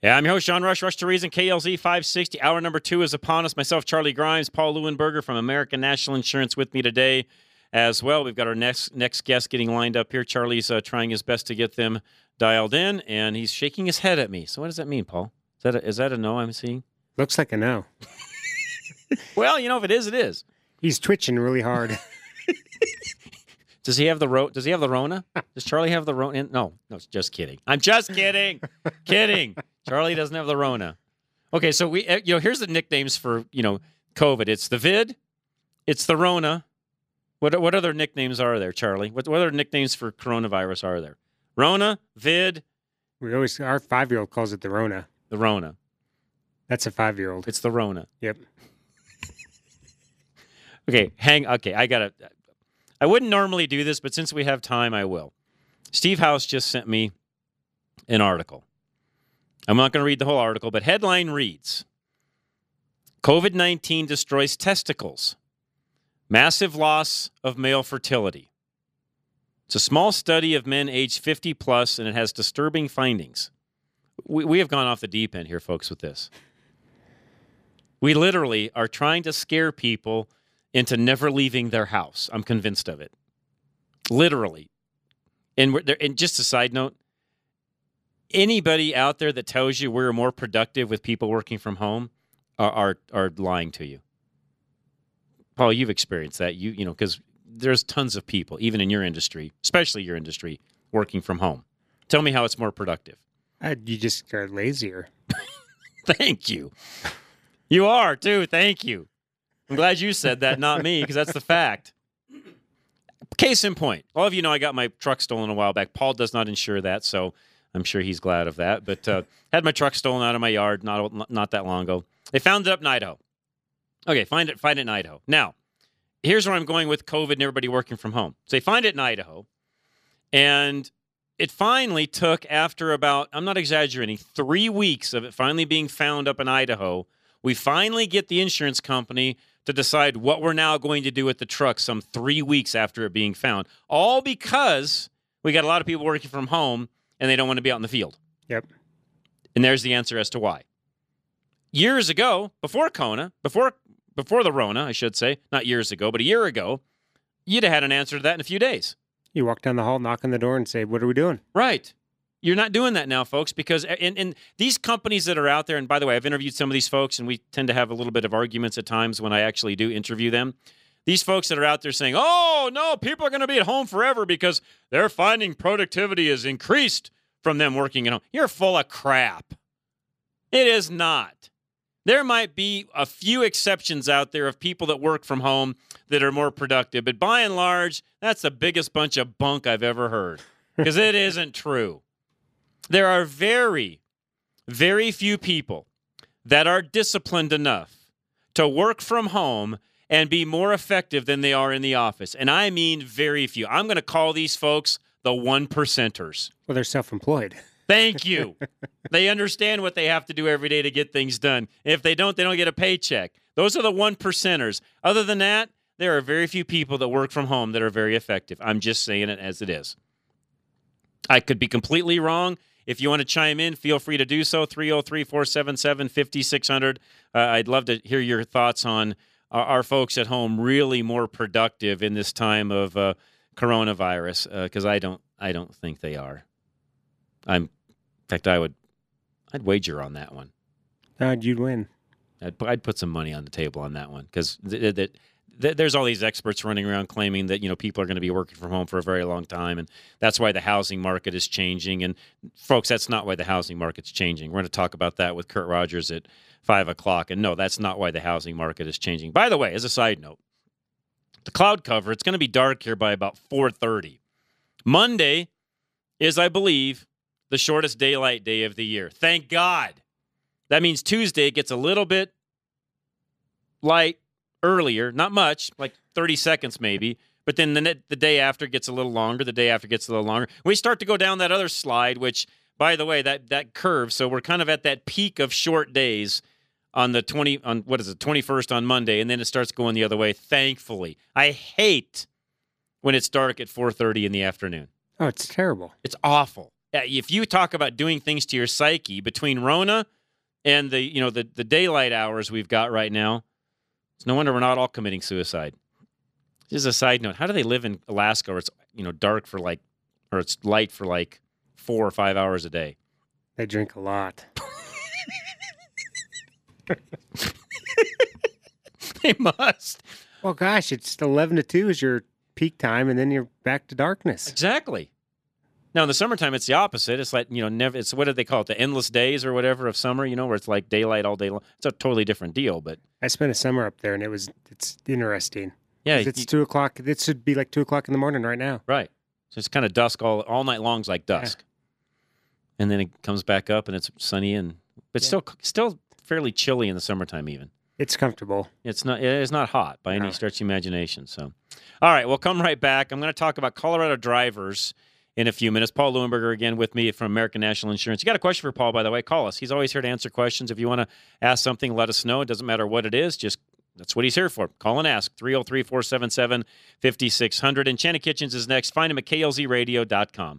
Yeah, I'm your host, John Rush to Reason, KLZ 560. Hour number 2 is upon us. Myself, Charlie Grimes, Paul Leuenberger from American National Insurance with me today as well. We've got our next guest getting lined up here. Charlie's trying his best to get them dialed in, and he's shaking his head at me. So what does that mean, Paul? Is that a no I'm seeing? Looks like a no. Well, if it is, it is. He's twitching really hard. Does he have the Rona? Does Charlie have the Rona? No, just kidding. I'm just kidding. Kidding. Charlie doesn't have the Rona. Okay, so here's the nicknames for, COVID. It's the Vid. It's the Rona. What other nicknames are there, Charlie? What other nicknames for coronavirus are there? Rona, Vid. Our 5-year-old calls it the Rona. The Rona. That's a 5-year-old. It's the Rona. Yep. Okay, I wouldn't normally do this, but since we have time, I will. Steve House just sent me an article. I'm not going to read the whole article, but headline reads, COVID-19 destroys testicles. Massive loss of male fertility. It's a small study of men aged 50 plus, and it has disturbing findings. We have gone off the deep end here, folks, with this. We literally are trying to scare people into never leaving their house. I'm convinced of it. Literally. And just a side note, anybody out there that tells you we're more productive with people working from home are lying to you. Paul, you've experienced that, because there's tons of people, even in your industry, especially your industry, working from home. Tell me how it's more productive. You just are lazier. Thank you. You are, too. Thank you. I'm glad you said that, not me, because that's the fact. Case in point. All of you know I got my truck stolen a while back. Paul does not insure that, so I'm sure he's glad of that. But had my truck stolen out of my yard not that long ago. They found it up in Idaho. Okay, find it in Idaho. Now, here's where I'm going with COVID and everybody working from home. So they find it in Idaho, and it finally took, after about, I'm not exaggerating, 3 weeks of it finally being found up in Idaho, we finally get the insurance company to decide what we're now going to do with the truck some 3 weeks after it being found. All because we got a lot of people working from home, and they don't want to be out in the field. Yep. And there's the answer as to why. Years ago, before the Rona, I should say, not years ago, but a year ago, you'd have had an answer to that in a few days. You walk down the hall, knock on the door, and say, what are we doing? Right. You're not doing that now, folks, because in these companies that are out there, and by the way, I've interviewed some of these folks, and we tend to have a little bit of arguments at times when I actually do interview them. These folks that are out there saying, oh, no, people are going to be at home forever because they're finding productivity has increased from them working at home. You're full of crap. It is not. There might be a few exceptions out there of people that work from home that are more productive, but by and large, that's the biggest bunch of bunk I've ever heard, because it isn't true. There are very, very few people that are disciplined enough to work from home and be more effective than they are in the office. And I mean very few. I'm going to call these folks the 1%ers. Well, they're self-employed. Thank you. They understand what they have to do every day to get things done. If they don't get a paycheck. Those are the 1%ers. Other than that, there are very few people that work from home that are very effective. I'm just saying it as it is. I could be completely wrong. If you want to chime in, feel free to do so. 303-477-5600. I'd love to hear your thoughts on our folks at home really more productive in this time of coronavirus, because I don't think they are. In fact, I'd wager on that one. You'd win. I'd put some money on the table on that one, because there's all these experts running around claiming that people are going to be working from home for a very long time, and that's why the housing market is changing. And folks, that's not why the housing market's changing. We're going to talk about that with Kurt Rogers at 5:00. And no, that's not why the housing market is changing. By the way, as a side note, the cloud cover, it's going to be dark here by about 4:30. Monday is, I believe, the shortest daylight day of the year. Thank God. That means Tuesday gets a little bit light earlier, not much, like 30 seconds maybe, but then the day after gets a little longer, the day after gets a little longer. We start to go down that other slide, which, by the way, that curve, so we're kind of at that peak of short days on the 21st on Monday, and then it starts going the other way, thankfully. I hate when it's dark at 4:30 in the afternoon. Oh, it's terrible. It's awful. if you talk about doing things to your psyche between Rona and the daylight hours we've got right now, it's no wonder we're not all committing suicide. Just a side note: how do they live in Alaska where it's dark for or it's light for 4 or 5 hours a day? They drink a lot. They must. Well, gosh, it's 11 to 2 is your peak time, and then you're back to darkness. Exactly. Now, in the summertime, it's the opposite. It's like, never. It's what do they call it? The endless days or whatever of summer, where it's like daylight all day long. It's a totally different deal, but. I spent a summer up there, and it's interesting. Yeah. It's 2 o'clock. It should be like 2 o'clock in the morning right now. Right. So it's kind of dusk all night long is like dusk. Yeah. And then it comes back up, and it's sunny, but still fairly chilly in the summertime even. It's comfortable. It's not hot by any stretch of imagination. So, all right, we'll come right back. I'm going to talk about Colorado drivers in a few minutes. Paul Leuenberger again with me from American National Insurance. You got a question for Paul, by the way, call us. He's always here to answer questions. If you want to ask something, let us know. It doesn't matter what it is. That's what he's here for. Call and ask. 303-477-5600. Enchanted Kitchens is next. Find him at klzradio.com.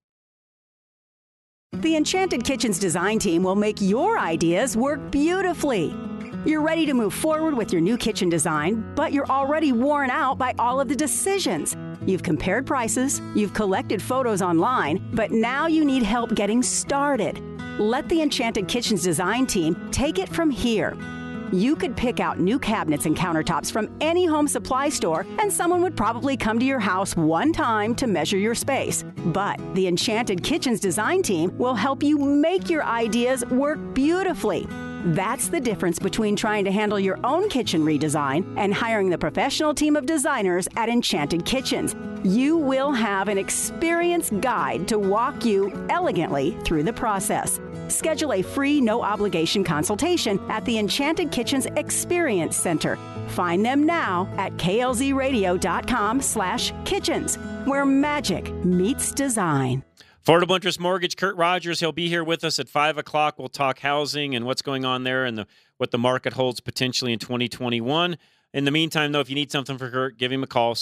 The Enchanted Kitchens design team will make your ideas work beautifully. You're ready to move forward with your new kitchen design, but you're already worn out by all of the decisions. You've compared prices, you've collected photos online, but now you need help getting started. Let the Enchanted Kitchens design team take it from here. You could pick out new cabinets and countertops from any home supply store, and someone would probably come to your house one time to measure your space. But the Enchanted Kitchens design team will help you make your ideas work beautifully. That's the difference between trying to handle your own kitchen redesign and hiring the professional team of designers at Enchanted Kitchens. You will have an experienced guide to walk you elegantly through the process. Schedule a free, no-obligation consultation at the Enchanted Kitchens Experience Center. Find them now at klzradio.com/kitchens, where magic meets design. Affordable Interest Mortgage, Kurt Rogers. He'll be here with us at 5 o'clock. We'll talk housing and what's going on there and what the market holds potentially in 2021. In the meantime, though, if you need something for Kurt, give him a call,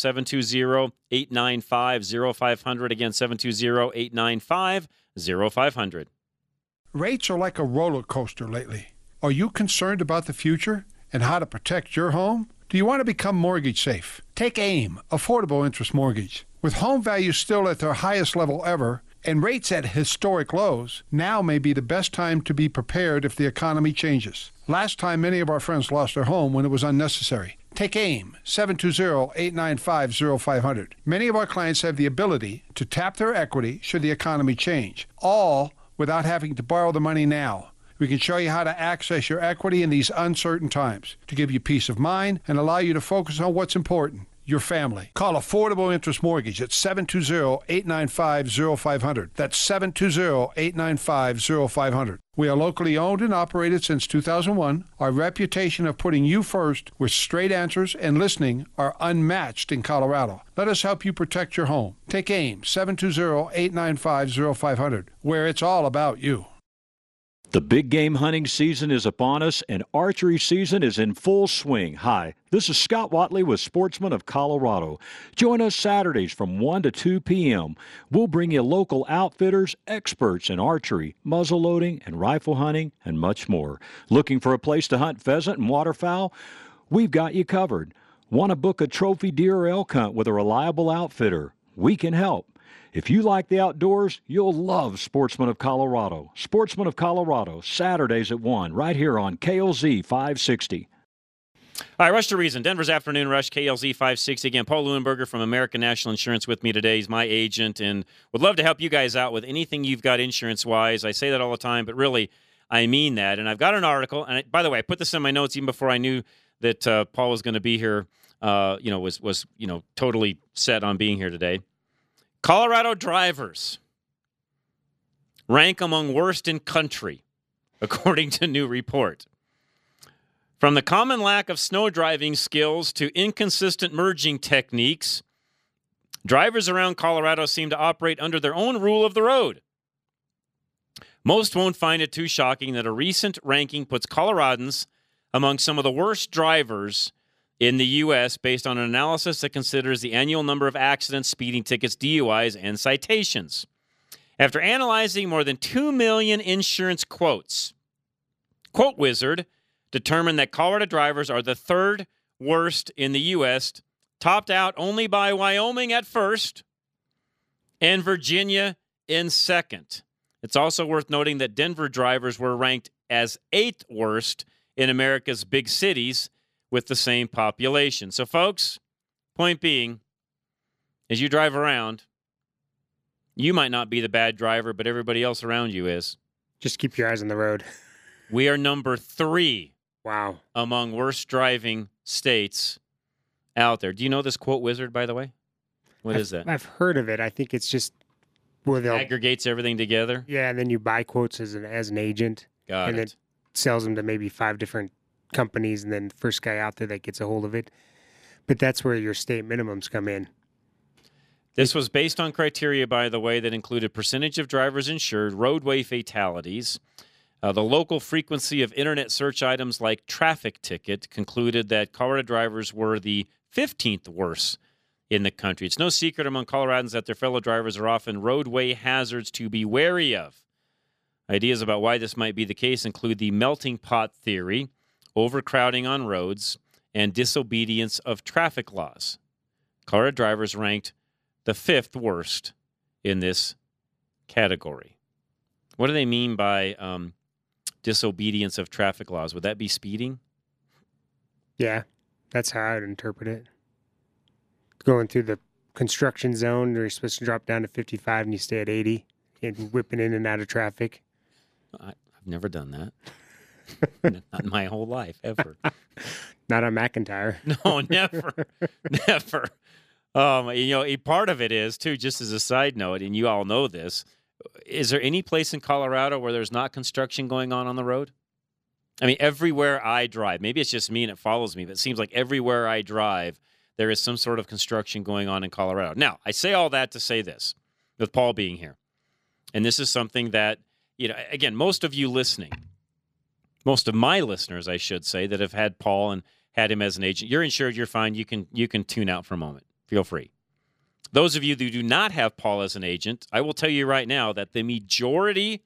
720-895-0500. Again, 720-895-0500. Rates are like a roller coaster lately. Are you concerned about the future and how to protect your home? Do you want to become mortgage safe? Take AIM, Affordable Interest Mortgage. With home values still at their highest level ever, and rates at historic lows, now may be the best time to be prepared if the economy changes. Last time, many of our friends lost their home when it was unnecessary. Take AIM, 720-895-0500. Many of our clients have the ability to tap their equity should the economy change, all without having to borrow the money now. We can show you how to access your equity in these uncertain times to give you peace of mind and allow you to focus on what's important. Your family. Call Affordable Interest Mortgage at 720-895-0500. That's 720-895-0500. We are locally owned and operated since 2001. Our reputation of putting you first with straight answers and listening are unmatched in Colorado. Let us help you protect your home. Take AIM, 720-895-0500, where it's all about you. The big game hunting season is upon us, and archery season is in full swing. Hi, this is Scott Watley with Sportsman of Colorado. Join us Saturdays from 1 to 2 p.m. We'll bring you local outfitters, experts in archery, muzzleloading, and rifle hunting, and much more. Looking for a place to hunt pheasant and waterfowl? We've got you covered. Want to book a trophy deer or elk hunt with a reliable outfitter? We can help. If you like the outdoors, you'll love Sportsman of Colorado. Sportsman of Colorado, Saturdays at 1, right here on KLZ 560. All right, Rush to Reason, Denver's Afternoon Rush, KLZ 560. Again, Paul Leuenberger from American National Insurance with me today. He's my agent and would love to help you guys out with anything you've got insurance-wise. I say that all the time, but really, I mean that. And I've got an article, and by the way, I put this in my notes even before I knew that Paul was going to be here, was totally set on being here today. Colorado drivers rank among worst in country, according to new report. From the common lack of snow driving skills to inconsistent merging techniques, drivers around Colorado seem to operate under their own rule of the road. Most won't find it too shocking that a recent ranking puts Coloradans among some of the worst drivers in the U.S. based on an analysis that considers the annual number of accidents, speeding tickets, DUIs, and citations. After analyzing more than 2 million insurance quotes, Quote Wizard determined that Colorado drivers are the third worst in the U.S., topped out only by Wyoming at first and Virginia in second. It's also worth noting that Denver drivers were ranked as 8th worst in America's big cities with the same population. So, folks, point being, as you drive around, you might not be the bad driver, but everybody else around you is. Just keep your eyes on the road. We are number 3 Wow. among worst driving states out there. Do you know this Quote Wizard, by the way? What is that? I've heard of it. I think it's just where they'll Aggregates everything together? and then you buy quotes as an agent, Got and it. it sells them to maybe 5 different companies, and then the first guy out there that gets a hold of it. But that's where your state minimums come in. This was based on criteria, by the way, that included percentage of drivers insured, roadway fatalities. The local frequency of internet search items like traffic ticket concluded that Colorado drivers were the 15th worst in the country. It's no secret among Coloradans that their fellow drivers are often roadway hazards to be wary of. Ideas about why this might be the case include the melting pot theory, overcrowding on roads, and disobedience of traffic laws. Colorado drivers ranked the 5th worst in this category. What do they mean by disobedience of traffic laws? Would that be speeding? Yeah, that's how I would interpret it. Going through the construction zone, where you're supposed to drop down to 55 and you stay at 80 and whipping in and out of traffic. I've never done that. Not in my whole life, ever. Not on McIntyre. No, never. Never. A part of it is, too, just as a side note, and you all know this, is there any place in Colorado where there's not construction going on the road? I mean, everywhere I drive, maybe it's just me and it follows me, but it seems like everywhere I drive, there is some sort of construction going on in Colorado. Now, I say all that to say this, with Paul being here. And this is something that, again, most of you listening, most of my listeners, I should say, that have had Paul and had him as an agent, you're insured, you're fine, you can tune out for a moment. Feel free. Those of you who do not have Paul as an agent, I will tell you right now that the majority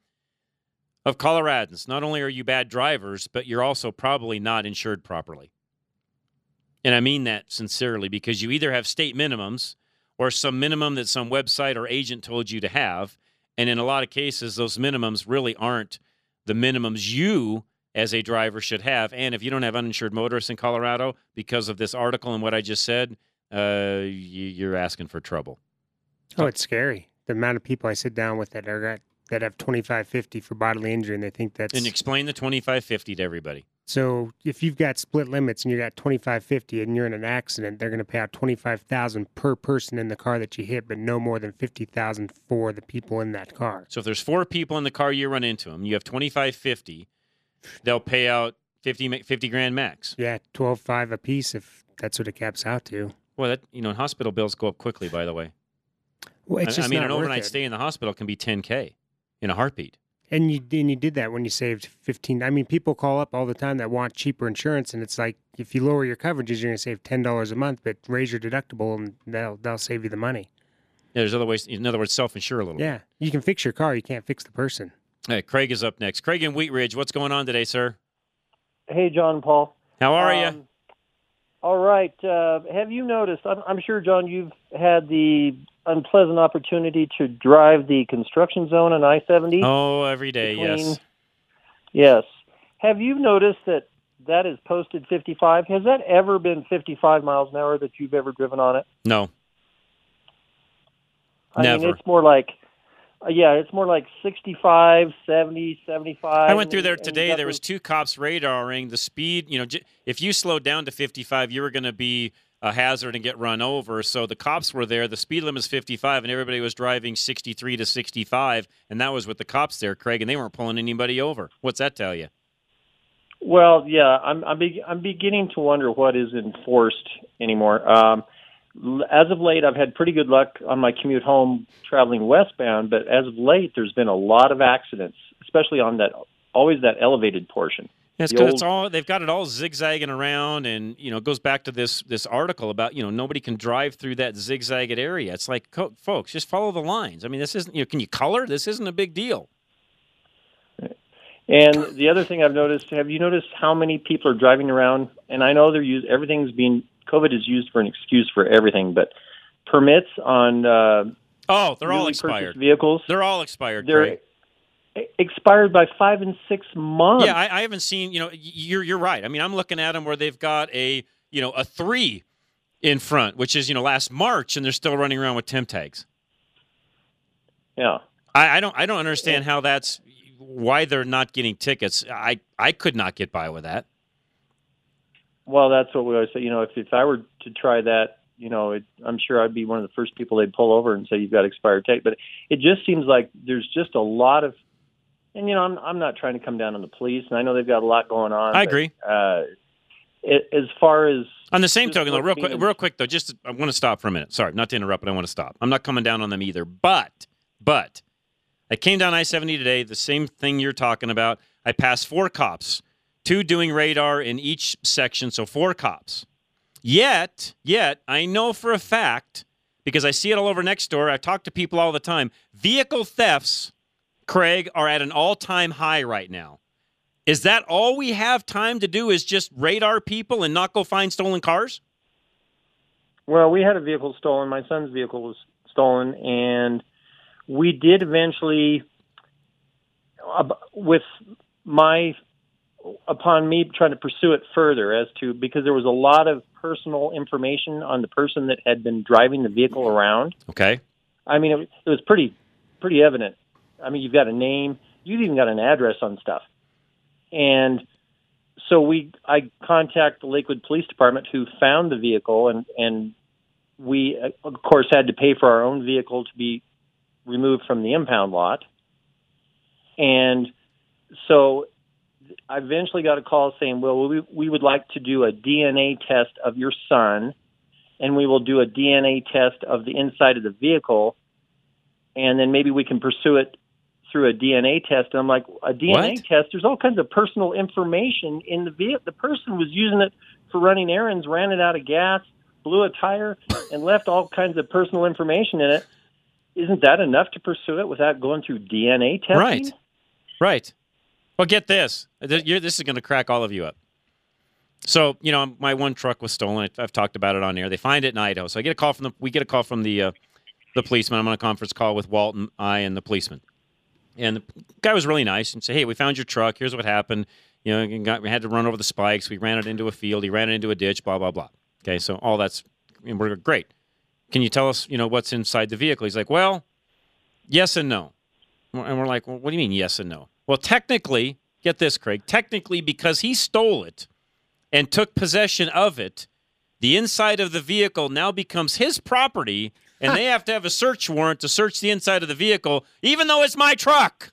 of Coloradans, not only are you bad drivers, but you're also probably not insured properly. And I mean that sincerely, because you either have state minimums or some minimum that some website or agent told you to have. And in a lot of cases, those minimums really aren't the minimums you as a driver should have. And if you don't have uninsured motorists in Colorado because of this article and what I just said, you're asking for trouble. Oh, it's scary. The amount of people I sit down with that have 2550 for bodily injury, and they think that's... And explain the 2550 to everybody. So if you've got split limits and you got 2550 and you're in an accident, they're going to pay out $25,000 per person in the car that you hit, but no more than $50,000 for the people in that car. So if there's 4 people in the car, you run into them, you have 2550, they'll pay out 50 grand max. Yeah, 12.5 a piece if that's what it caps out to. Well, that hospital bills go up quickly, by the way. Well, it's just I mean, not an worth overnight it. stay in the hospital can be $10K in a heartbeat. And you did that when you saved 15. I mean, people call up all the time that want cheaper insurance, and it's like if you lower your coverages, you're going to save $10 a month, but raise your deductible, and they'll save you the money. Yeah, there's other ways. In other words, self-insure a little bit. Yeah, you can fix your car, you can't fix the person. Hey, Craig is up next. Craig in Wheat Ridge, what's going on today, sir? Hey, John Paul. How are you? All right. Have you noticed, I'm sure, John, you've had the unpleasant opportunity to drive the construction zone on I-70? Oh, every day, yes. Yes. Have you noticed that is posted 55? Has that ever been 55 miles an hour that you've ever driven on it? No. I mean, it's more like... it's more like 65, 70, 75. I went through there today. There was 2 cops radaring the speed. If you slowed down to 55, you were going to be a hazard and get run over. So the cops were there. The speed limit is 55, and everybody was driving 63 to 65, and that was with the cops there, Craig, and they weren't pulling anybody over. What's that tell you? Well, yeah, I'm beginning to wonder what is enforced anymore. As of late, I've had pretty good luck on my commute home traveling westbound, but as of late, there's been a lot of accidents, especially on that elevated portion. It's because they've got it all zigzagging around, and it goes back to this article about nobody can drive through that zigzagged area. It's like, folks, just follow the lines. I mean, this isn't can you color? This isn't a big deal. And the other thing I've noticed, have you noticed how many people are driving around? And I know COVID is used for an excuse for everything, but permits on they're all expired vehicles. They're all expired. They're expired by 5 and 6 months. Yeah, I haven't seen. You're right. I mean, I'm looking at them where they've got a 3 in front, which is last March, and they're still running around with temp tags. Yeah, I don't understand how that's why they're not getting tickets. I could not get by with that. Well, that's what we always say. If I were to try that, I'm sure I'd be one of the first people they'd pull over and say you've got expired tag. But it just seems like there's just a lot of. And, I'm not trying to come down on the police, and I know they've got a lot going on. I agree. As far as... On the same token, though, real quick, though, I want to stop for a minute. Sorry, not to interrupt, but I want to stop. I'm not coming down on them either. But, I came down I-70 today, the same thing you're talking about. I passed 4 cops, 2 doing radar in each section, so 4 cops. Yet, I know for a fact, because I see it all over next door, I talk to people all the time, vehicle thefts... Craig, are at an all-time high right now. Is that all we have time to do is just radar people and not go find stolen cars? Well, we had a vehicle stolen. My son's vehicle was stolen, and we did eventually, upon me trying to pursue it further because there was a lot of personal information on the person that had been driving the vehicle around. Okay. I mean, it was pretty evident. I mean, you've got a name, you've even got an address on stuff. And so I contacted the Lakewood Police Department, who found the vehicle, and we, of course, had to pay for our own vehicle to be removed from the impound lot. And so I eventually got a call saying, well, we would like to do a DNA test of your son, and we will do a DNA test of the inside of the vehicle, and then maybe we can pursue it through a DNA test. And I'm like, a DNA test? There's all kinds of personal information in the vehicle. The person was using it for running errands, ran it out of gas, blew a tire, and left all kinds of personal information in it. Isn't that enough to pursue it without going through DNA testing? Right. Well, get this. This is going to crack all of you up. So, my one truck was stolen. I've talked about it on air. They find it in Idaho. So we get a call from the policeman. I'm on a conference call with Walt and the policeman. And the guy was really nice and said, hey, we found your truck. Here's what happened. We had to run over the spikes. We ran it into a field. He ran it into a ditch, blah, blah, blah. Okay, so all that's we're great. Can you tell us, what's inside the vehicle? He's like, well, yes and no. And we're like, well, what do you mean yes and no? Well, technically, get this, Craig, because he stole it and took possession of it, the inside of the vehicle now becomes his property, and they have to have a search warrant to search the inside of the vehicle, even though it's my truck.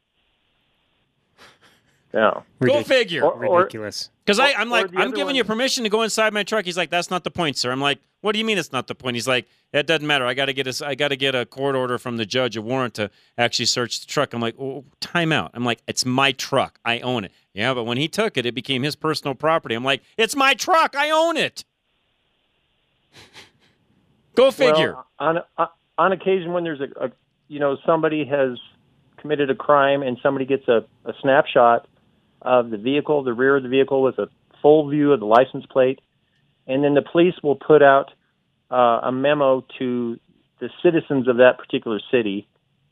Yeah. Go figure. Ridiculous. Because I'm giving you permission to go inside my truck. He's like, that's not the point, sir. I'm like, what do you mean it's not the point? He's like, that doesn't matter. I got to get a court order from the judge, a warrant to actually search the truck. I'm like, oh, time out. I'm like, it's my truck. I own it. Yeah, but when he took it, it became his personal property. I'm like, it's my truck. I own it. Go figure. Well, on occasion when there's somebody has committed a crime and somebody gets a snapshot of the vehicle, the rear of the vehicle with a full view of the license plate, and then the police will put out a memo to the citizens of that particular city.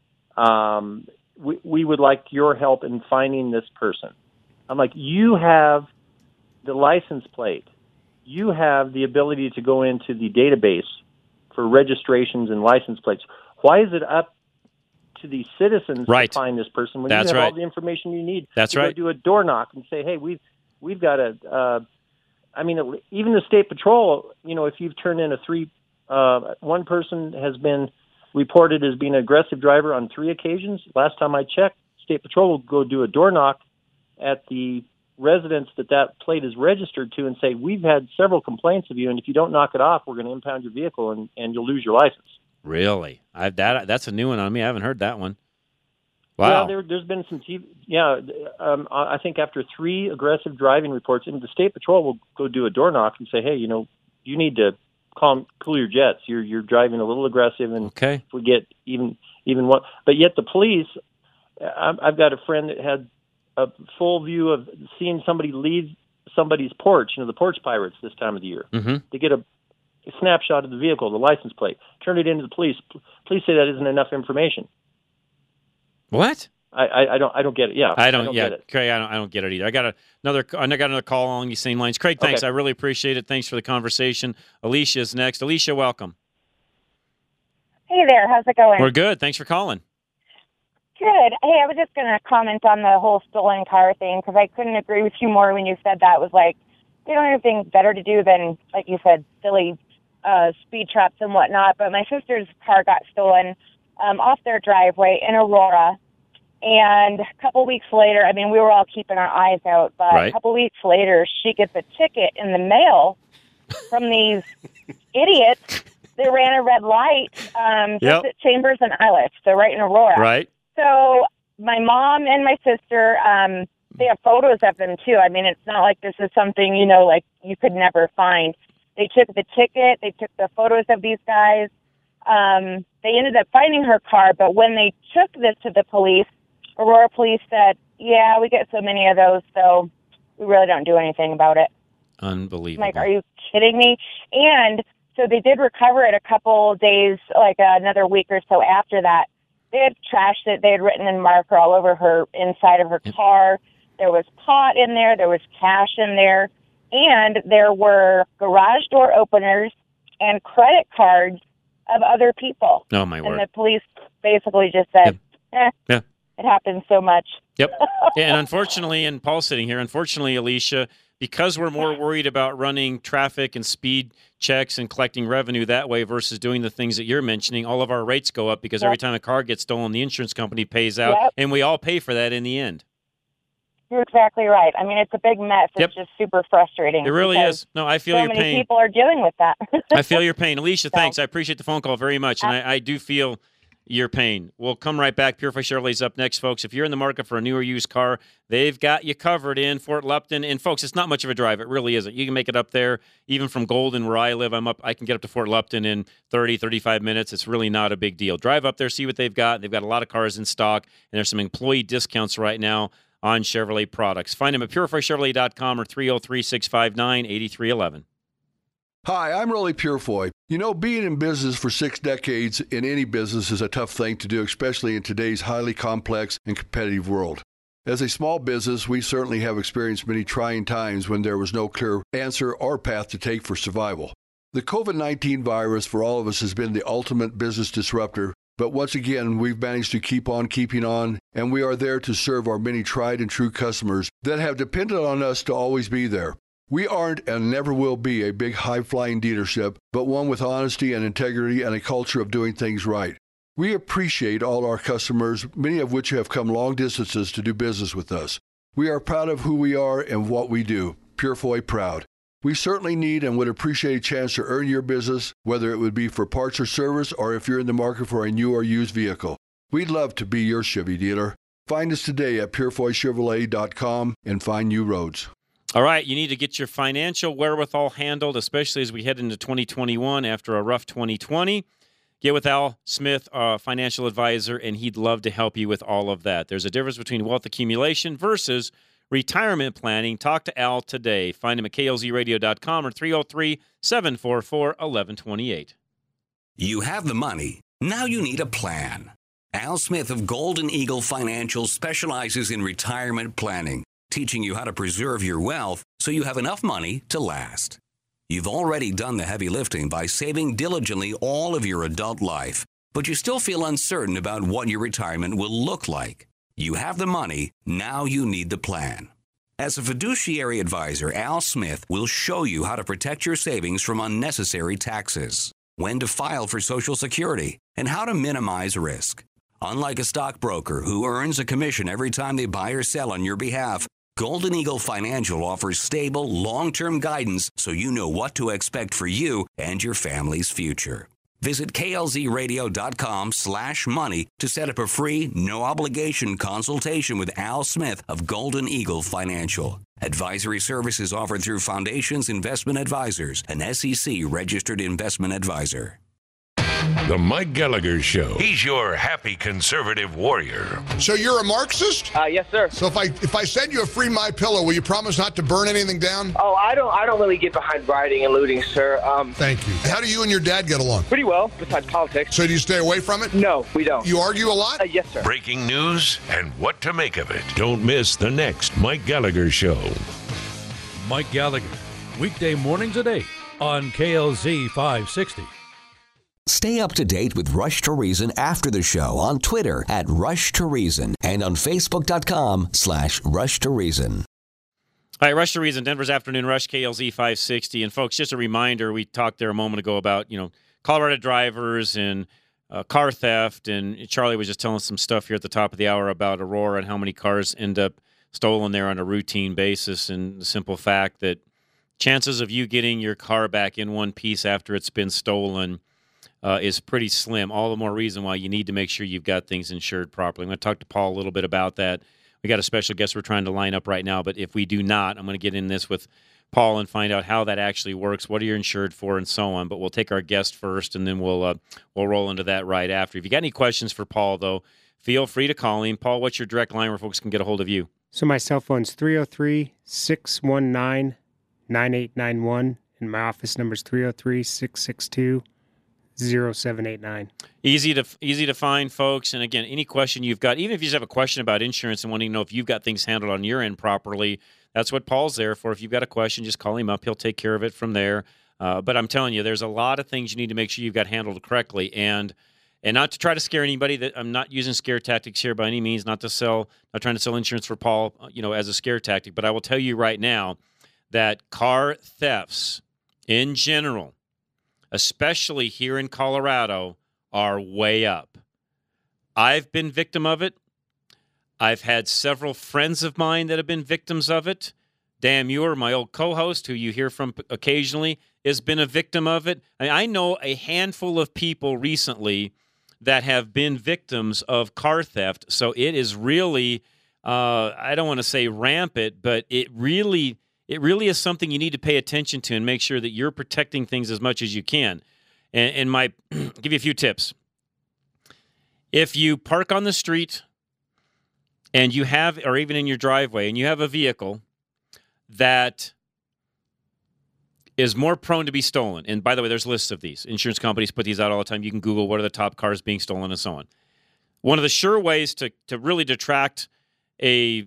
We would like your help in finding this person. I'm like, you have the license plate. You have the ability to go into the database for registrations and license plates. Why is it up to the citizens to find this person when you have all the information you need? That's right. Do a door knock and say, hey, we've got even the state patrol, if you've turned in one person has been reported as being an aggressive driver on 3 occasions. Last time I checked, state patrol will go do a door knock at the residence that plate is registered to and say, we've had several complaints of you, and if you don't knock it off, we're going to impound your vehicle and you'll lose your license. Really? That's a new one on me. I haven't heard that one. Wow. Yeah, there's been some TV. Yeah, I think after 3 aggressive driving reports, and the state patrol will go do a door knock and say, hey, you need to cool your jets. You're driving a little aggressive, and Okay. if we get even one. But yet the police, I've got a friend that had a full view of seeing somebody leave somebody's porch, the porch pirates this time of the year. Mm-hmm. To get a snapshot of the vehicle, the license plate, turn it into the police. Police say that isn't enough information. What? I don't get it. Yeah, I don't get it. Craig, I don't get it either. I got another call along these same lines. Craig, thanks. Okay. I really appreciate it. Thanks for the conversation. Alicia's next. Alicia, welcome. Hey there, how's it going? We're good. Thanks for calling. Good. Hey, I was just going to comment on the whole stolen car thing because I couldn't agree with you more when you said that. It was like, they don't have anything better to do than, like you said, silly speed traps and whatnot. But my sister's car got stolen off their driveway in Aurora. And a couple weeks later, I mean, we were all keeping our eyes out, but Right. a couple weeks later, she gets a ticket in the mail from these idiots. They ran a red light just at Chambers and Eilers, so right in Aurora. Right. So my mom and my sister, they have photos of them, too. I mean, it's not like this is something, like you could never find. They took the ticket. They took the photos of these guys. They ended up finding her car, but when they took this to the police, Aurora police said, yeah, we get so many of those, so we really don't do anything about it. Unbelievable. I'm like, are you kidding me? And so they did recover it a couple days, like another week or so after that. They had trashed it. They had written in marker all over her inside of her car. There was pot in there. There was cash in there. And there were garage door openers and credit cards of other people. Oh, my And word. the police basically just said, Yeah. it happens so much. Yep. Yeah, and unfortunately, and Paul's sitting here, unfortunately, Alicia, because we're more worried about running traffic and speed checks and collecting revenue that way versus doing the things that you're mentioning, all of our rates go up because every time a car gets stolen, the insurance company pays out, and we all pay for that in the end. You're exactly right. I mean, it's a big mess. It's just super frustrating. It really is. No, I feel so your many pain. people are dealing with that. I feel your pain. Alicia, thanks. I appreciate the phone call very much, and I do feel your pain. We'll come right back. Purify Chevrolet's up next, folks. If you're in the market for a new or used car, they've got you covered in Fort Lupton. And, folks, it's not much of a drive. It really isn't. You can make it up there. Even from Golden, where I live, I can get up to Fort Lupton in 30, 35 minutes. It's really not a big deal. Drive up there, see what they've got. They've got a lot of cars in stock, and there's some employee discounts right now on Chevrolet products. Find them at purifychevrolet.com or 303-659-8311. Hi, I'm Rolly Purefoy. Being in business for 6 decades in any business is a tough thing to do, especially in today's highly complex and competitive world. As a small business, we certainly have experienced many trying times when there was no clear answer or path to take for survival. The COVID-19 virus for all of us has been the ultimate business disruptor, but once again, we've managed to keep on keeping on, and we are there to serve our many tried and true customers that have depended on us to always be there. We aren't and never will be a big high-flying dealership, but one with honesty and integrity and a culture of doing things right. We appreciate all our customers, many of which have come long distances to do business with us. We are proud of who we are and what we do. Purefoy proud. We certainly need and would appreciate a chance to earn your business, whether it would be for parts or service or if you're in the market for a new or used vehicle. We'd love to be your Chevy dealer. Find us today at purefychevrolet.com and find new roads. All right, you need to get your financial wherewithal handled, especially as we head into 2021 after a rough 2020. Get with Al Smith, a financial advisor, and he'd love to help you with all of that. There's a difference between wealth accumulation versus retirement planning. Talk to Al today. Find him at klzradio.com or 303-744-1128. You have the money. Now you need a plan. Al Smith of Golden Eagle Financial specializes in retirement planning, teaching you how to preserve your wealth so you have enough money to last. You've already done the heavy lifting by saving diligently all of your adult life, but you still feel uncertain about what your retirement will look like. You have the money, now you need the plan. As a fiduciary advisor, Al Smith will show you how to protect your savings from unnecessary taxes, when to file for Social Security, and how to minimize risk. Unlike a stockbroker who earns a commission every time they buy or sell on your behalf, Golden Eagle Financial offers stable, long-term guidance so you know what to expect for you and your family's future. Visit klzradio.com/money to set up a free, no-obligation consultation with Al Smith of Golden Eagle Financial. Advisory services offered through Foundations Investment Advisors, an SEC-registered investment advisor. The Mike Gallagher Show. He's your happy conservative warrior. So you're a Marxist? Yes, sir. So if I send you a free MyPillow, will you promise not to burn anything down? Oh, I don't really get behind rioting and looting, sir. Thank you. How do you and your dad get along? Pretty well, besides politics. So do you stay away from it? No, we don't. You argue a lot? Yes, sir. Breaking news and what to make of it. Don't miss the next Mike Gallagher Show. Mike Gallagher, weekday mornings at 8 on KLZ 560. Stay up to date with Rush to Reason after the show on Twitter at Rush to Reason and on Facebook.com/Rush to Reason. All right, Rush to Reason, Denver's Afternoon Rush, KLZ 560. And folks, just a reminder, we talked there a moment ago about, Colorado drivers and car theft. And Charlie was just telling us some stuff here at the top of the hour about Aurora and how many cars end up stolen there on a routine basis. And the simple fact that chances of you getting your car back in one piece after it's been stolen is pretty slim. All the more reason why you need to make sure you've got things insured properly. I'm going to talk to Paul a little bit about that. We got a special guest we're trying to line up right now, but if we do not, I'm going to get in this with Paul and find out how that actually works, what are you insured for, and so on. But we'll take our guest first, and then we'll roll into that right after. If you got any questions for Paul, though, feel free to call him. Paul, what's your direct line where folks can get a hold of you? So my cell phone's 303-619-9891, and my office number is 303-662-0789. Easy to find, folks. And again, any question you've got, even if you just have a question about insurance and wanting to know if you've got things handled on your end properly, that's what Paul's there for. If you've got a question, just call him up. He'll take care of it from there. But I'm telling you, there's a lot of things you need to make sure you've got handled correctly. And not to try to scare anybody, that I'm not using scare tactics here by any means, not trying to sell insurance for Paul, as a scare tactic. But I will tell you right now that car thefts in general, especially here in Colorado, are way up. I've been victim of it. I've had several friends of mine that have been victims of it. Dan Muir, my old co-host, who you hear from occasionally, has been a victim of it. I know a handful of people recently that have been victims of car theft. So it is really, I don't want to say rampant, but it really is something you need to pay attention to and make sure that you're protecting things as much as you can. And give you a few tips. If you park on the street and you have, or even in your driveway, and you have a vehicle that is more prone to be stolen, and by the way, there's lists of these. Insurance companies put these out all the time. You can Google what are the top cars being stolen and so on. One of the sure ways to really detract a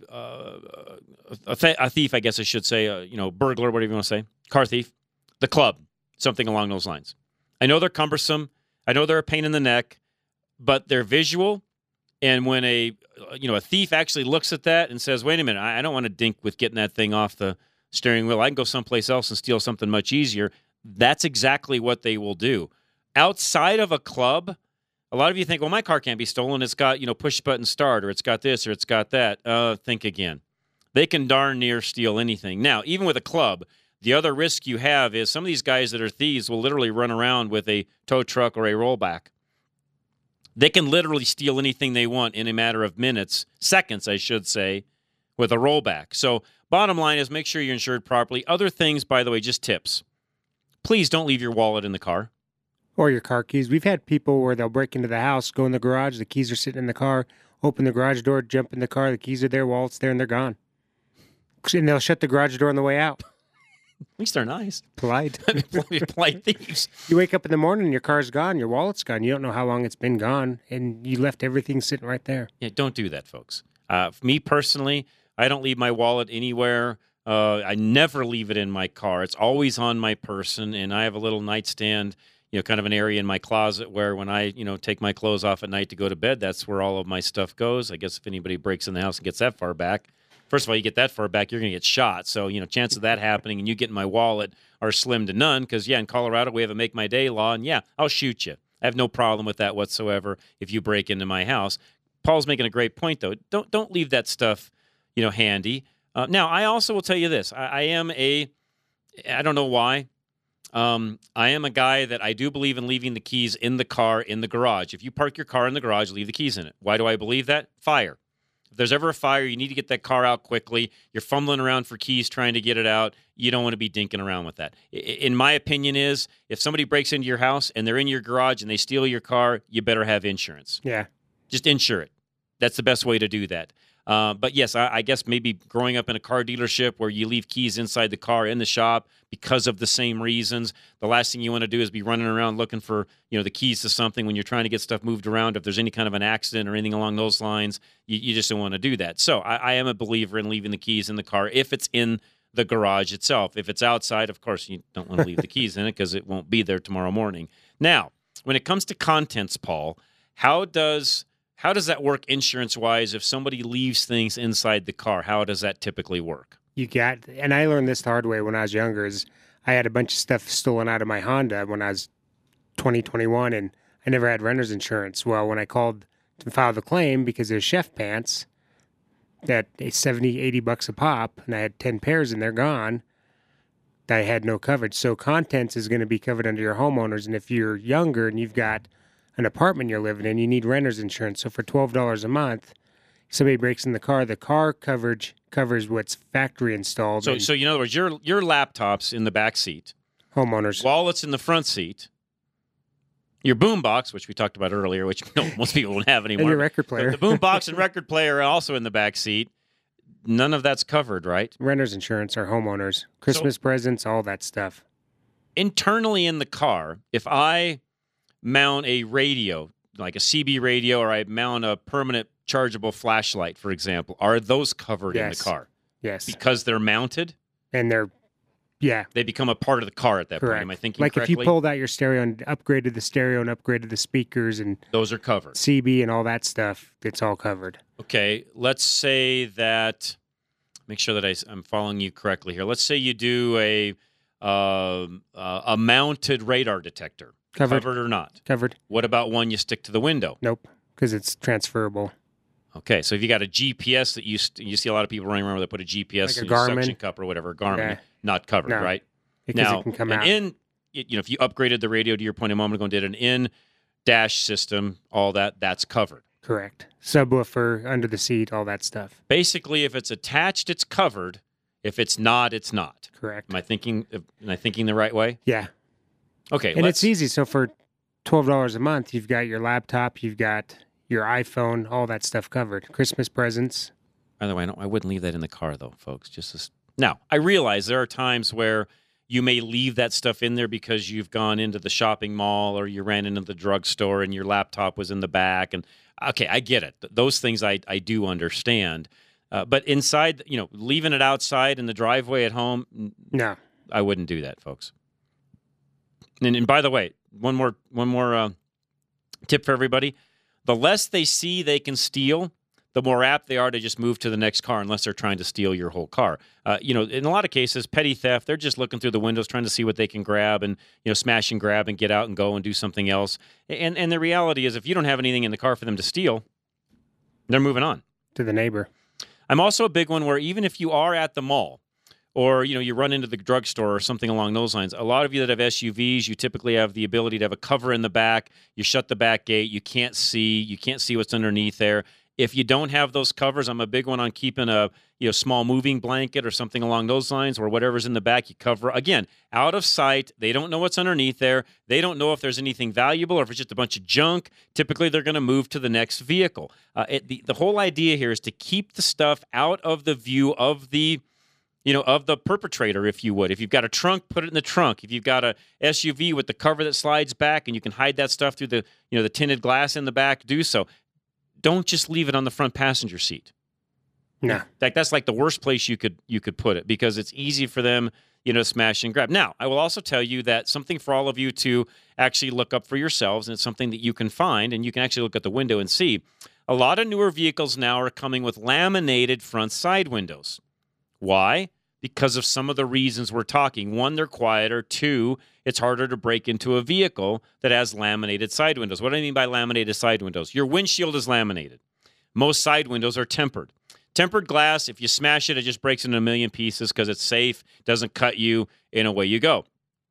thief, I guess I should say, burglar, whatever you want to say, car thief, the club, something along those lines. I know they're cumbersome. I know they're a pain in the neck, but they're visual. And when a thief actually looks at that and says, wait a minute, I don't want to dink with getting that thing off the steering wheel. I can go someplace else and steal something much easier. That's exactly what they will do. Outside of a club, a lot of you think, well, my car can't be stolen. It's got, push button start, or it's got this, or it's got that. Think again. They can darn near steal anything. Now, even with a club, the other risk you have is some of these guys that are thieves will literally run around with a tow truck or a rollback. They can literally steal anything they want in a matter of seconds, I should say, with a rollback. So bottom line is make sure you're insured properly. Other things, by the way, just tips. Please don't leave your wallet in the car. Or your car keys. We've had people where they'll break into the house, go in the garage, the keys are sitting in the car, open the garage door, jump in the car, the keys are there, wallet's there, and they're gone. And they'll shut the garage door on the way out. At least they're nice. Polite. Polite thieves. You wake up in the morning and your car's gone, your wallet's gone. You don't know how long it's been gone, and you left everything sitting right there. Yeah, don't do that, folks. Me personally, I don't leave my wallet anywhere. I never leave it in my car. It's always on my person, and I have a little nightstand, kind of an area in my closet where when I, take my clothes off at night to go to bed, that's where all of my stuff goes. I guess if anybody breaks in the house and gets that far back, first of all, you get that far back, you're going to get shot. So, chance of that happening and you getting my wallet are slim to none because, in Colorado, we have a make my day law, and I'll shoot you. I have no problem with that whatsoever if you break into my house. Paul's making a great point, though. Don't leave that stuff, handy. Now, I also will tell you this. I don't know why. I am a guy that I do believe in leaving the keys in the car in the garage. If you park your car in the garage, leave the keys in it. Why do I believe that? Fire. If there's ever a fire, you need to get that car out quickly. You're fumbling around for keys trying to get it out. You don't want to be dinking around with that. In my opinion is, if somebody breaks into your house and they're in your garage and they steal your car, you better have insurance. Yeah. Just insure it. That's the best way to do that. But yes, I guess maybe growing up in a car dealership where you leave keys inside the car in the shop because of the same reasons, the last thing you want to do is be running around looking for, the keys to something when you're trying to get stuff moved around. If there's any kind of an accident or anything along those lines, you just don't want to do that. So I am a believer in leaving the keys in the car if it's in the garage itself. If it's outside, of course, you don't want to leave the keys in it because it won't be there tomorrow morning. Now, when it comes to contents, Paul, how does that work insurance-wise if somebody leaves things inside the car? How does that typically work? And I learned this the hard way when I was younger, is I had a bunch of stuff stolen out of my Honda when I was 21, and I never had renter's insurance. Well, when I called to file the claim because it was chef pants that $70, $80 a pop, and I had 10 pairs and they're gone, I had no coverage. So contents is going to be covered under your homeowners, and if you're younger and you've got an apartment you're living in, you need renter's insurance. So for $12 a month, somebody breaks in the car coverage covers what's factory installed. So in other words, your laptop's in the back seat, homeowners, wallet's in the front seat, your boombox, which we talked about earlier, which most people don't have anymore, and your record player. The boombox and record player are also in the back seat. None of that's covered, right? Renter's insurance or homeowners, Christmas presents, all that stuff. Internally in the car, if I mount a radio, like a CB radio, or I mount a permanent chargeable flashlight, for example, are those covered in the car? Yes. Because they're mounted? And they become a part of the car at that point. Am I thinking correctly? Correctly? If you pulled out your stereo and upgraded the stereo and upgraded the speakers and those are covered. CB and all that stuff, it's all covered. Okay, let's say that, make sure that I'm following you correctly here. Let's say you do a mounted radar detector. Covered or not? Covered. What about one you stick to the window? Nope, because it's transferable. Okay, so if you got a GPS that you see a lot of people running around where they put a GPS like a Garmin suction cup or whatever, Garmin, not covered, no, right? Because now, it can come out. If you upgraded the radio to your point a moment ago and did an in-dash system, all that's covered. Correct. Subwoofer, under the seat, all that stuff. Basically, if it's attached, it's covered. If it's not, it's not. Correct. Am I thinking the right way? Yeah. Okay, and it's easy. So for $12 a month, you've got your laptop, you've got your iPhone, all that stuff covered. Christmas presents. By the way, I wouldn't leave that in the car, though, folks. Now, I realize there are times where you may leave that stuff in there because you've gone into the shopping mall or you ran into the drugstore and your laptop was in the back. And okay, I get it. Those things I do understand. But inside, leaving it outside in the driveway at home, no, I wouldn't do that, folks. And by the way, one more tip for everybody: the less they see they can steal, the more apt they are to just move to the next car, unless they're trying to steal your whole car. In a lot of cases, petty theft, they're just looking through the windows, trying to see what they can grab and smash and grab and get out and go and do something else. And the reality is, if you don't have anything in the car for them to steal, they're moving on to the neighbor. I'm also a big one where even if you are at the mall, or, you run into the drugstore or something along those lines, a lot of you that have SUVs, you typically have the ability to have a cover in the back. You shut the back gate. You can't see what's underneath there. If you don't have those covers, I'm a big one on keeping a small moving blanket or something along those lines, or whatever's in the back, you cover. Again, out of sight. They don't know what's underneath there. They don't know if there's anything valuable or if it's just a bunch of junk. Typically, they're going to move to the next vehicle. The whole idea here is to keep the stuff out of the view of the perpetrator, if you would. If you've got a trunk, put it in the trunk. If you've got a SUV with the cover that slides back and you can hide that stuff through the tinted glass in the back, do so. Don't just leave it on the front passenger seat. No. That's like the worst place you could put it, because it's easy for them, to smash and grab. Now, I will also tell you that something for all of you to actually look up for yourselves, and it's something that you can find, and you can actually look at the window and see. A lot of newer vehicles now are coming with laminated front side windows. Why? Because of some of the reasons we're talking. One, they're quieter. Two, it's harder to break into a vehicle that has laminated side windows. What do I mean by laminated side windows? Your windshield is laminated. Most side windows are tempered. Tempered glass, if you smash it, it just breaks into a million pieces because it's safe, doesn't cut you, and away you go.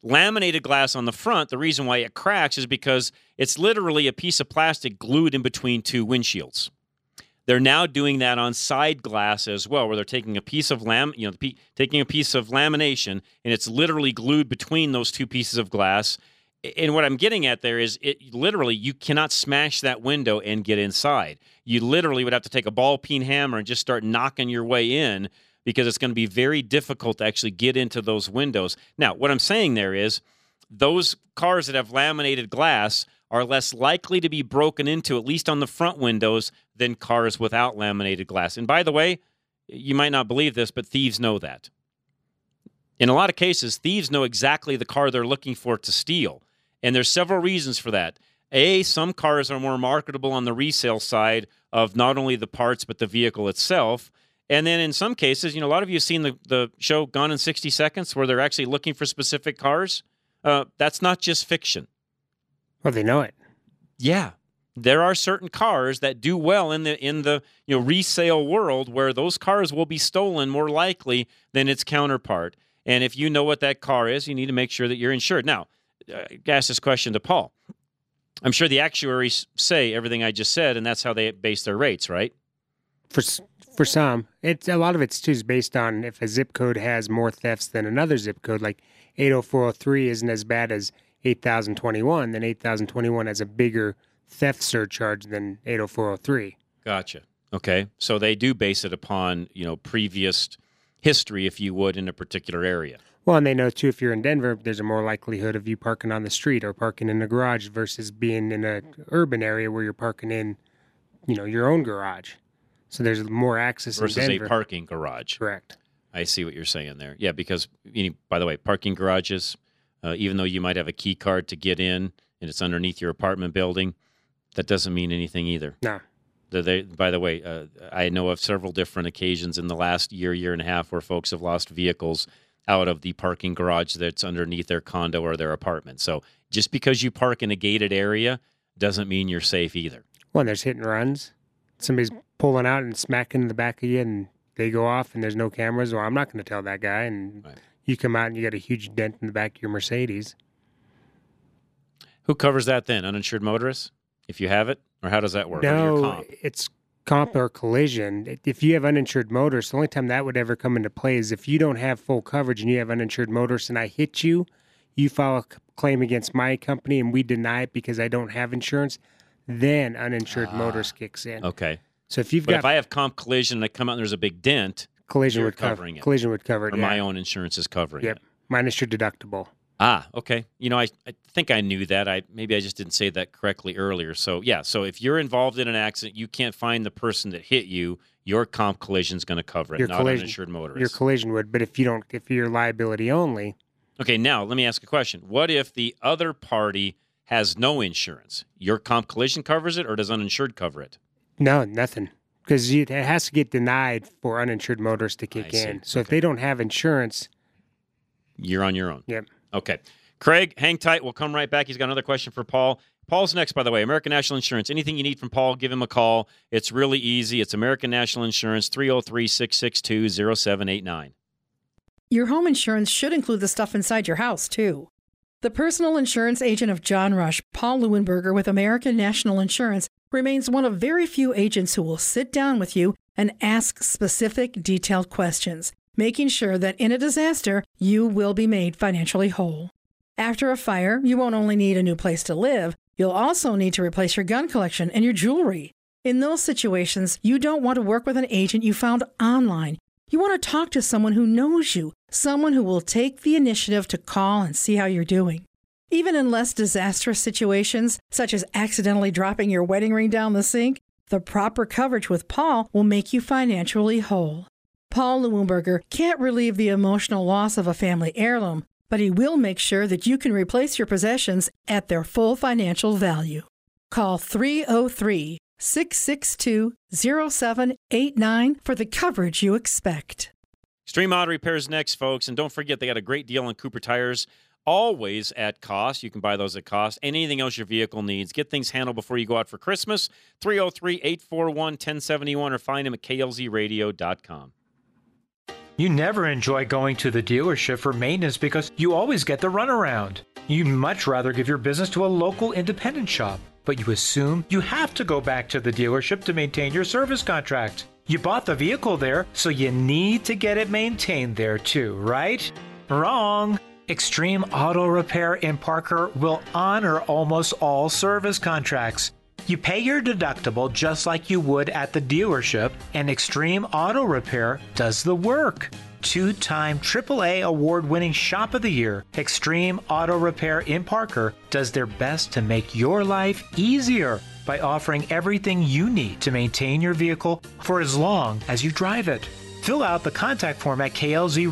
laminated glass on the front, the reason why it cracks is because it's literally a piece of plastic glued in between two windshields. They're now doing that on side glass as well, where they're taking a piece of taking a piece of lamination, and it's literally glued between those two pieces of glass. And what I'm getting at there is, you cannot smash that window and get inside. You literally would have to take a ball-peen hammer and just start knocking your way in, because it's going to be very difficult to actually get into those windows. Now, what I'm saying there is, those cars that have laminated glass are less likely to be broken into, at least on the front windows, than cars without laminated glass. And by the way, you might not believe this, but thieves know that. In a lot of cases, thieves know exactly the car they're looking for to steal. And there's several reasons for that. A, some cars are more marketable on the resale side of not only the parts, but the vehicle itself. And then in some cases, a lot of you have seen the show Gone in 60 Seconds, where they're actually looking for specific cars. That's not just fiction. Well, they know it. Yeah. There are certain cars that do well in the resale world, where those cars will be stolen more likely than its counterpart. And if you know what that car is, you need to make sure that you're insured. Now, ask this question to Paul. I'm sure the actuaries say everything I just said, and that's how they base their rates, right? For some, a lot of it's too is based on if a zip code has more thefts than another zip code. Like 80403 isn't as bad as 8021, then 8021 has a bigger theft surcharge than 80403. Gotcha. Okay, so they do base it upon previous history, if you would, in a particular area. Well, and they know too, if you're in Denver, there's a more likelihood of you parking on the street or parking in a garage versus being in an urban area where you're parking in, your own garage. So there's more access versus in Denver. A parking garage. Correct. I see what you're saying there. Yeah, because, by the way, parking garages, even though you might have a key card to get in and it's underneath your apartment building, that doesn't mean anything either. No. By the way, I know of several different occasions in the last year and a half where folks have lost vehicles out of the parking garage that's underneath their condo or their apartment. So just because you park in a gated area doesn't mean you're safe either. Well, there's hit and runs. Somebody's pulling out and smacking in the back of you, and they go off, and there's no cameras. Well, I'm not going to tell that guy. And right. You come out and you got a huge dent in the back of your Mercedes. Who covers that then? Uninsured motorists, if you have it? Or how does that work? No, it's comp or collision. If you have uninsured motorists, the only time that would ever come into play is if you don't have full coverage and you have uninsured motorists and I hit you, you file a claim against my company and we deny it because I don't have insurance, then uninsured motorist kicks in. Okay. So if if I have comp collision and I come out and there's a big dent, collision would cover it. Collision would cover it. Or my own insurance is covering it. Minus your deductible. Okay. I think I knew that. Maybe I just didn't say that correctly earlier. So, so if you're involved in an accident, you can't find the person that hit you, your comp collision is going to cover it, not uninsured motorists. Your collision would, but if you're liability only. Okay, now let me ask a question. What if the other party has no insurance? Your comp collision covers it, or does uninsured cover it? No, nothing. Because it has to get denied for uninsured motorists to kick in. So if they don't have insurance, you're on your own. Yep. Okay. Craig, hang tight. We'll come right back. He's got another question for Paul. Paul's next, by the way. American National Insurance. Anything you need from Paul, give him a call. It's really easy. It's American National Insurance, 303-662-0789. Your home insurance should include the stuff inside your house, too. The personal insurance agent of John Rush, Paul Leuenberger with American National Insurance, remains one of very few agents who will sit down with you and ask specific, detailed questions, making sure that in a disaster, you will be made financially whole. After a fire, you won't only need a new place to live, you'll also need to replace your gun collection and your jewelry. In those situations, you don't want to work with an agent you found online. You want to talk to someone who knows you, someone who will take the initiative to call and see how you're doing. Even in less disastrous situations, such as accidentally dropping your wedding ring down the sink, the proper coverage with Paul will make you financially whole. Paul Leuenberger can't relieve the emotional loss of a family heirloom, but he will make sure that you can replace your possessions at their full financial value. Call 303-662-0789 for the coverage you expect. Extreme Auto Repair's next, folks, and don't forget they got a great deal on Cooper tires, always at cost. You can buy those at cost. Anything else your vehicle needs, get things handled before you go out for Christmas. 303-841-1071 or find them at klzradio.com. You never enjoy going to the dealership for maintenance because you always get the runaround. You'd much rather give your business to a local independent shop, but you assume you have to go back to the dealership to maintain your service contract. You bought the vehicle there, so you need to get it maintained there too, right? Wrong. Extreme Auto Repair in Parker will honor almost all service contracts. You pay your deductible just like you would at the dealership, and Extreme Auto Repair does the work. 2-time AAA award-winning Shop of the Year, Extreme Auto Repair in Parker does their best to make your life easier by offering everything you need to maintain your vehicle for as long as you drive it. Fill out the contact form at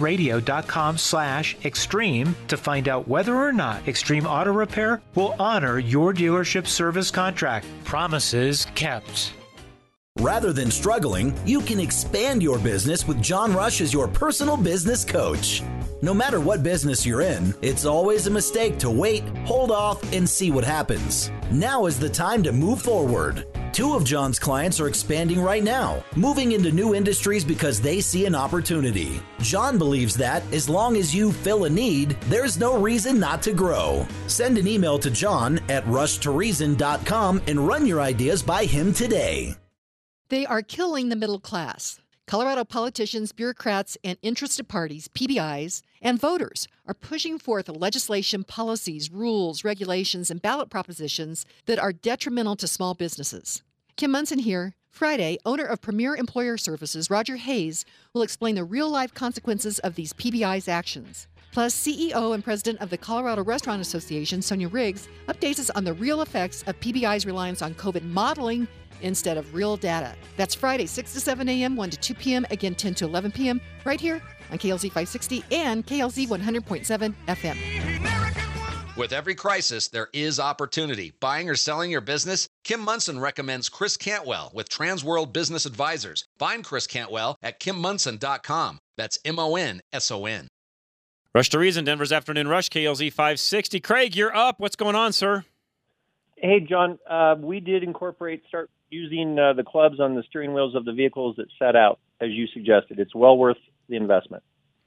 klzradio.com/extreme to find out whether or not Extreme Auto Repair will honor your dealership service contract. Promises kept. Rather than struggling, you can expand your business with John Rush as your personal business coach. No matter what business you're in, it's always a mistake to wait, hold off, and see what happens. Now is the time to move forward. 2 of John's clients are expanding right now, moving into new industries because they see an opportunity. John believes that as long as you fill a need, there's no reason not to grow. Send an email to John at rushtoreason.com and run your ideas by him today. They are killing the middle class. Colorado politicians, bureaucrats, and interested parties, PBIs, and voters are pushing forth legislation, policies, rules, regulations, and ballot propositions that are detrimental to small businesses. Kim Munson here. Friday, owner of Premier Employer Services, Roger Hayes, will explain the real-life consequences of these PBIs' actions. Plus, CEO and president of the Colorado Restaurant Association, Sonia Riggs, updates us on the real effects of PBI's reliance on COVID modeling instead of real data. That's Friday, 6 to 7 a.m., 1 to 2 p.m., again 10 to 11 p.m., right here on KLZ 560 and KLZ 100.7 FM. With every crisis, there is opportunity. Buying or selling your business? Kim Munson recommends Chris Cantwell with Transworld Business Advisors. Find Chris Cantwell at kimmunson.com. That's MONSON. Rush to Reason, Denver's Afternoon Rush, KLZ 560. Craig, you're up. What's going on, sir? Hey, John, we did start using the clubs on the steering wheels of the vehicles that set out, as you suggested. It's well worth the investment.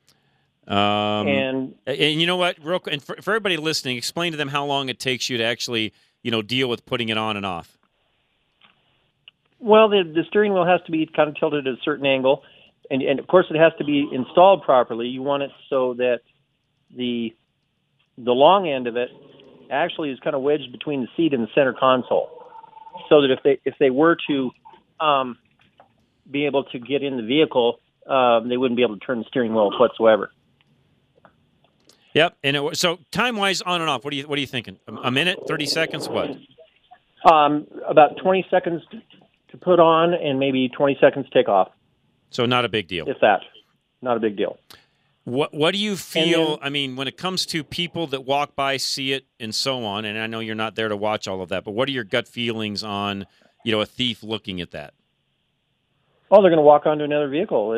And you know what? Real quick, and for everybody listening, explain to them how long it takes you to actually, deal with putting it on and off. Well, the steering wheel has to be kind of tilted at a certain angle, and of course it has to be installed properly. You want it so that the long end of it actually is kind of wedged between the seat and the center console, so that if they were to be able to get in the vehicle, they wouldn't be able to turn the steering wheel whatsoever. Yep. And so time-wise, on and off, what are you thinking? A minute, 30 seconds, what? About 20 seconds to put on and maybe 20 seconds to take off. So not a big deal. If that. Not a big deal. What do you feel, when it comes to people that walk by, see it, and so on, and I know you're not there to watch all of that, but what are your gut feelings on, a thief looking at that? Oh, they're going to walk onto another vehicle.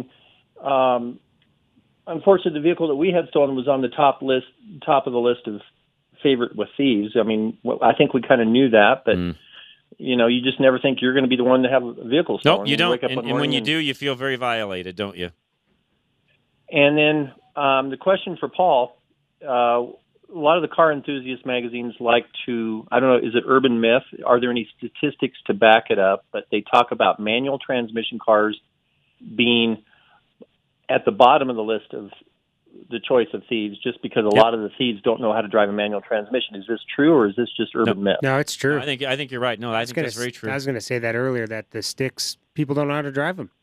Unfortunately, the vehicle that we had stolen was on the top of the list of favorite with thieves. I think we kind of knew that, but you just never think you're going to be the one to have a vehicle stolen. Nope, you don't. And when you do, you feel very violated, don't you? And then the question for Paul, a lot of the car enthusiast magazines like to, I don't know, is it urban myth? Are there any statistics to back it up? But they talk about manual transmission cars being at the bottom of the list of the choice of thieves, just because a lot of the thieves don't know how to drive a manual transmission. Is this true, or is this just urban myth? No, it's true. No, I think you're right. No, I think that's very true. I was going to say that earlier, that the sticks, people don't know how to drive them.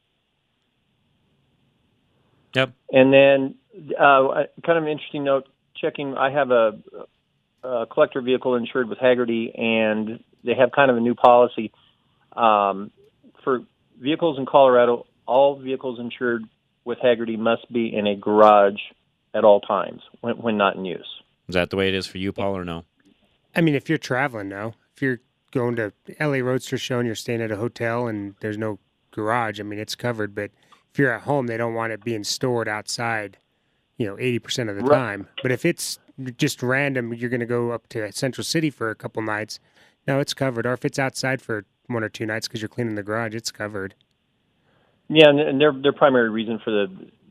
Yep. And then kind of an interesting note, I have a collector vehicle insured with Hagerty, and they have kind of a new policy. For vehicles in Colorado, all vehicles insured with Hagerty must be in a garage at all times when not in use. Is that the way it is for you, Paul, or no? If you're traveling, no. If you're going to LA Roadster Show and you're staying at a hotel and there's no garage, it's covered, but if you're at home, they don't want it being stored outside, 80% of the time. But if it's just random, you're going to go up to Central City for a couple nights, no, it's covered. Or if it's outside for 1 or 2 nights because you're cleaning the garage, it's covered. Yeah, and their primary reason for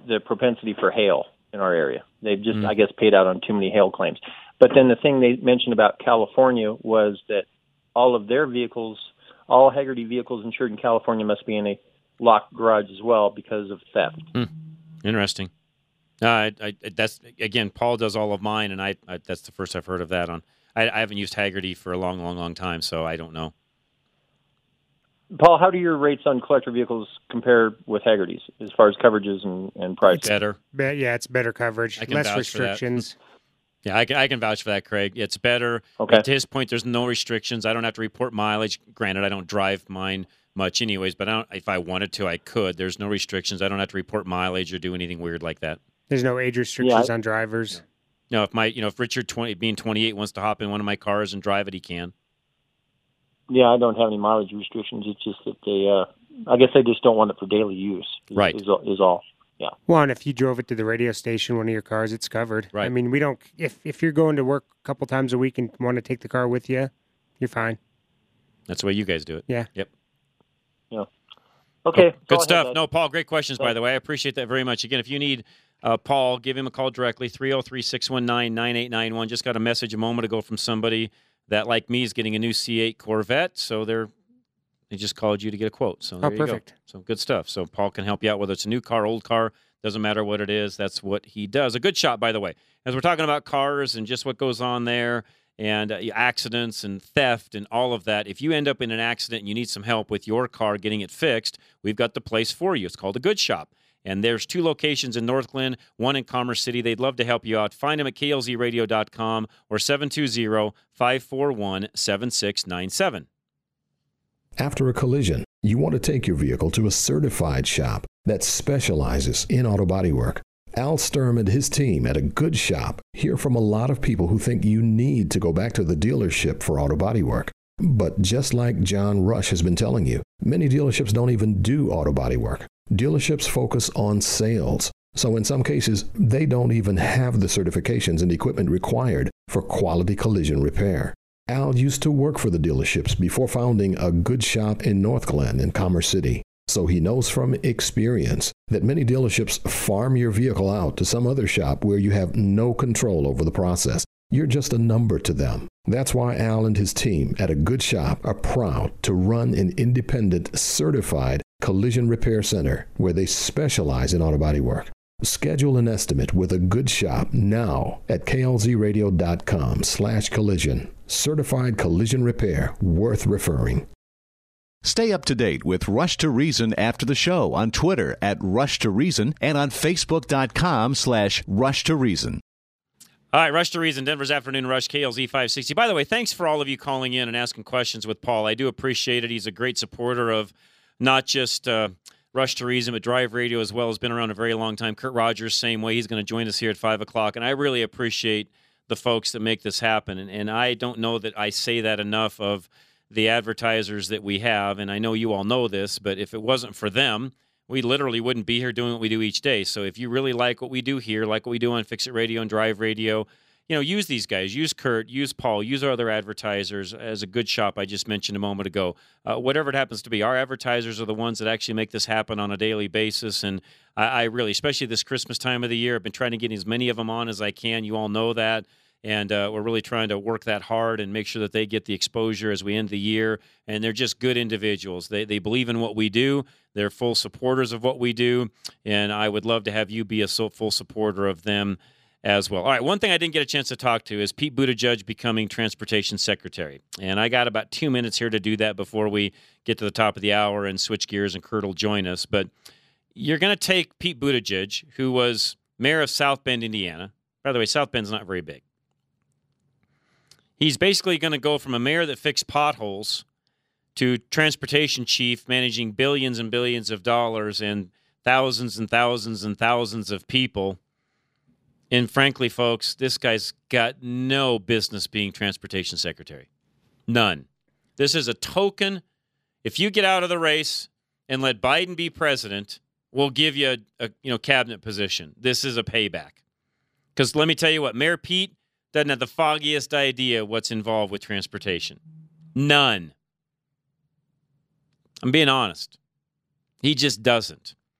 the propensity for hail in our area. They've just, I guess, paid out on too many hail claims. But then the thing they mentioned about California was that all of their vehicles, all Hagerty vehicles insured in California must be in a locked garage as well because of theft. Interesting. That's again, Paul does all of mine, and I that's the first I've heard of that. I haven't used Hagerty for a long time, so I don't know. Paul, how do your rates on collector vehicles compare with Hagerty's as far as coverages and price? It's better. Yeah, it's better coverage, less restrictions. Yeah, I can vouch for that, Craig. It's better. Okay. To his point, there's no restrictions. I don't have to report mileage. Granted, I don't drive mine much anyways, but if I wanted to, I could. There's no restrictions. I don't have to report mileage or do anything weird like that. There's no age restrictions on drivers. No, if Richard being 28 wants to hop in one of my cars and drive it, he can. Yeah, I don't have any mileage restrictions. It's just that they, I guess they just don't want it for daily use. Right. Is all. Yeah. Well, and if you drove it to the radio station, one of your cars, it's covered. Right. I mean, we don't. If you're going to work a couple times a week and want to take the car with you, you're fine. That's the way you guys do it. Yeah. Yep. Yeah. Okay. Good stuff. No, Paul, great questions, by the way. I appreciate that very much. Again, if you need Paul, give him a call directly, 303-619-9891. Just got a message a moment ago from somebody that, like me, is getting a new C8 Corvette, so they just called you to get a quote. So there you perfect. go. So good stuff. So Paul can help you out, whether it's a new car, old car, doesn't matter what it is. That's what he does. A good shop, by the way. As we're talking about cars and just what goes on there and accidents and theft and all of that, if you end up in an accident and you need some help with your car getting it fixed, we've got the place for you. It's called A Good Shop. And there's 2 locations in Northglenn, 1 in Commerce City. They'd love to help you out. Find them at klzradio.com or 720-541-7697. After a collision, you want to take your vehicle to a certified shop that specializes in auto body work. Al Sturm and his team at A Good Shop hear from a lot of people who think you need to go back to the dealership for auto body work. But just like John Rush has been telling you, many dealerships don't even do auto body work. Dealerships focus on sales. So in some cases, they don't even have the certifications and equipment required for quality collision repair. Al used to work for the dealerships before founding A Good Shop in Northglenn and Commerce City. So he knows from experience that many dealerships farm your vehicle out to some other shop where you have no control over the process. You're just a number to them. That's why Al and his team at A Good Shop are proud to run an independent, certified collision repair center where they specialize in auto body work. Schedule an estimate with A Good Shop now at klzradio.com/collision. Certified collision repair worth referring. Stay up to date with Rush to Reason after the show on Twitter at Rush to Reason and on Facebook.com/Rush to Reason. All right, Rush to Reason, Denver's Afternoon Rush, KLZ 560. By the way, thanks for all of you calling in and asking questions with Paul. I do appreciate it. He's a great supporter of not just Rush to Reason, but Drive Radio as well. Has been around a very long time. Kurt Rogers, same way. He's going to join us here at 5 o'clock, and I really appreciate the folks that make this happen. And I don't know that I say that enough of the advertisers that we have, and I know you all know this, but if it wasn't for them, we literally wouldn't be here doing what we do each day. So if you really like what we do here, like what we do on Fix It Radio and Drive Radio, use these guys. Use Kurt, use Paul, use our other advertisers as A Good Shop I just mentioned a moment ago. Whatever it happens to be, our advertisers are the ones that actually make this happen on a daily basis. And I really, especially this Christmas time of the year, I've been trying to get as many of them on as I can. You all know that. And we're really trying to work that hard and make sure that they get the exposure as we end the year. And they're just good individuals. They believe in what we do. They're full supporters of what we do. And I would love to have you be a full supporter of them as well. All right, one thing I didn't get a chance to talk to is Pete Buttigieg becoming Transportation Secretary. And I got about 2 minutes here to do that before we get to the top of the hour and switch gears and Kurt will join us. But you're going to take Pete Buttigieg, who was mayor of South Bend, Indiana. By the way, South Bend's not very big. He's basically going to go from a mayor that fixed potholes to transportation chief managing billions and billions of dollars and thousands and thousands and thousands of people. And frankly, folks, this guy's got no business being transportation secretary. None. This is a token. If you get out of the race and let Biden be president, we'll give you a cabinet position. This is a payback. Because let me tell you what, Mayor Pete doesn't have the foggiest idea what's involved with transportation. None. I'm being honest. He just doesn't.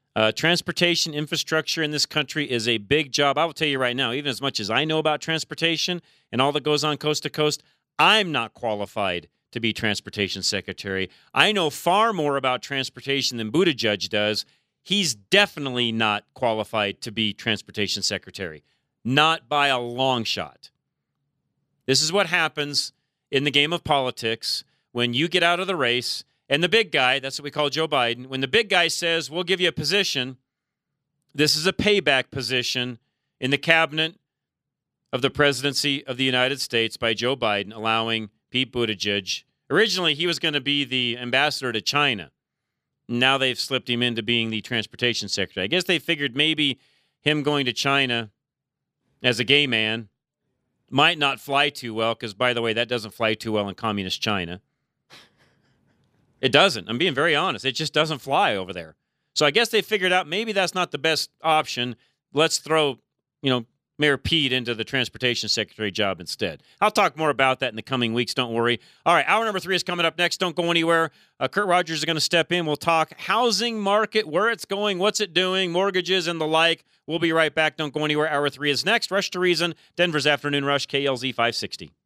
Transportation infrastructure in this country is a big job. I will tell you right now, even as much as I know about transportation and all that goes on coast to coast, I'm not qualified to be transportation secretary. I know far more about transportation than Buttigieg does. He's definitely not qualified to be transportation secretary. Not by a long shot. This is what happens in the game of politics when you get out of the race and the big guy, that's what we call Joe Biden, when the big guy says, we'll give you a position, this is a payback position in the cabinet of the presidency of the United States by Joe Biden, allowing Pete Buttigieg. Originally, he was going to be the ambassador to China. Now they've slipped him into being the transportation secretary. I guess they figured maybe him going to China as a gay man might not fly too well, because, by the way, that doesn't fly too well in communist China. It doesn't. I'm being very honest. It just doesn't fly over there. So I guess they figured out maybe that's not the best option. Let's throw, Mayor Pete into the transportation secretary job instead. I'll talk more about that in the coming weeks. Don't worry. All right, hour number 3 is coming up next. Don't go anywhere. Kurt Rogers is going to step in. We'll talk housing market, where it's going, what's it doing, mortgages, and the like. We'll be right back. Don't go anywhere. Hour 3 is next. Rush to Reason, Denver's Afternoon Rush, KLZ 560.